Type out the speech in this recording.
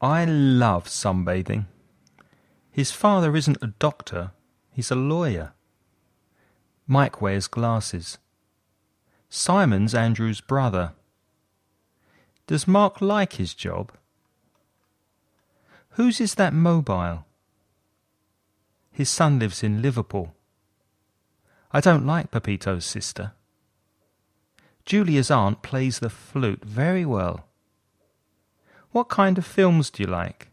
I love sunbathing. His father isn't a doctor, he's a lawyer. Mike wears glasses. Simon's Andrew's brother. Does Mark like his job? Whose is that mobile? His son lives in Liverpool. I don't like Pepito's sister. Julia's aunt plays the flute very well. What kind of films do you like?